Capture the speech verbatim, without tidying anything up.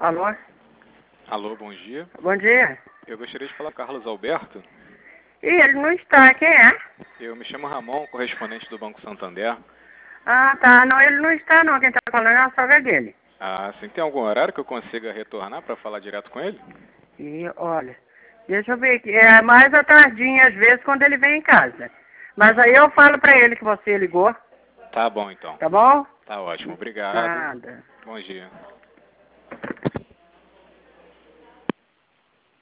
Alô? Alô, bom dia. Bom dia. Eu gostaria de falar com Carlos Alberto. Ih, ele não está. Quem é? Eu me chamo Ramon, correspondente do Banco Santander. Ah, tá. Não, ele não está não. Quem está falando é a sogra dele. Ah, sim. Tem algum horário que eu consiga retornar para falar direto com ele? E olha, deixa eu ver aqui. É mais à tardinha, às vezes, quando ele vem em casa. Mas aí eu falo pra ele que você ligou. Tá bom, então. Tá bom? Tá ótimo. Obrigado. Nada. Bom dia.